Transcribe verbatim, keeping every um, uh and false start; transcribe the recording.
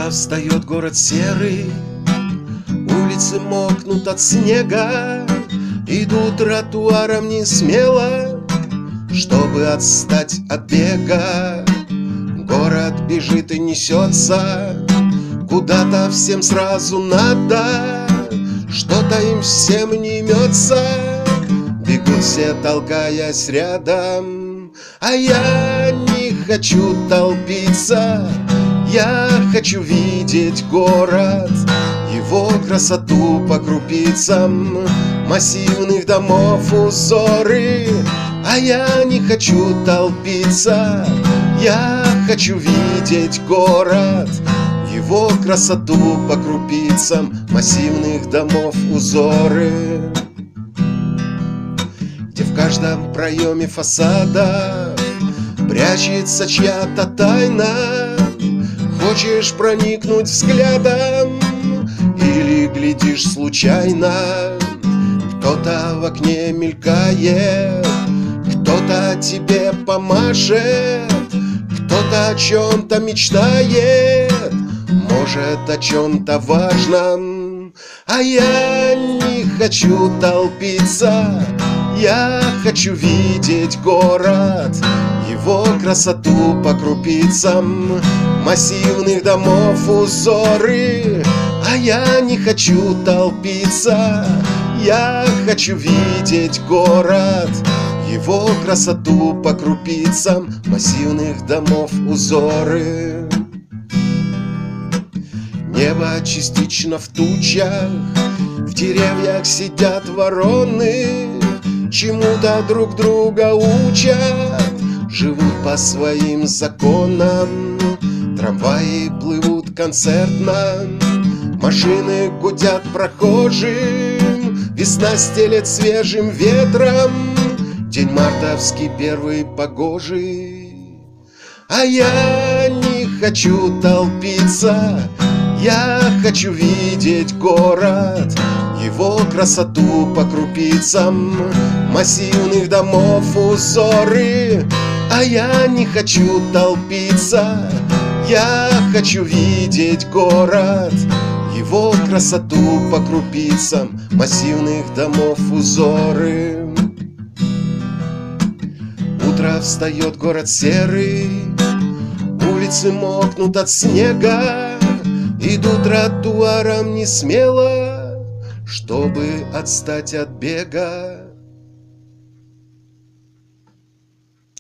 Утро встает город серый, улицы мокнут от снега, идут тротуаром не смело, чтобы отстать от бега. Город бежит и несется, куда-то всем сразу надо, что-то им всем не имется. Бегут все, толкаясь рядом, а я не хочу толпиться. Я хочу видеть город, его красоту по крупицам, массивных домов узоры. А я не хочу толпиться, я хочу видеть город, его красоту по крупицам, массивных домов узоры. Где в каждом проеме фасада прячется чья-то тайна. Хочешь проникнуть взглядом или глядишь случайно? Кто-то в окне мелькает, кто-то тебе помашет, кто-то о чем-то мечтает, может, о чем-то важном. А я не хочу толпиться, я хочу видеть город, его красоту по крупицам, массивных домов узоры. А я не хочу толпиться, я хочу видеть город, его красоту по крупицам, массивных домов узоры. Небо частично в тучах, в деревьях сидят вороны, чему-то друг друга учат, живут по своим законам. Трамваи плывут концертно, машины гудят прохожим, весна стелет свежим ветром, день мартовский первый погожий. А я не хочу толпиться, я хочу видеть город, его красоту по крупицам, массивных домов узоры. А я не хочу толпиться, я хочу видеть город, его красоту по крупицам, массивных домов узоры. Утро встает город серый, улицы мокнут от снега, идут тротуаром не смело, чтобы отстать от бега.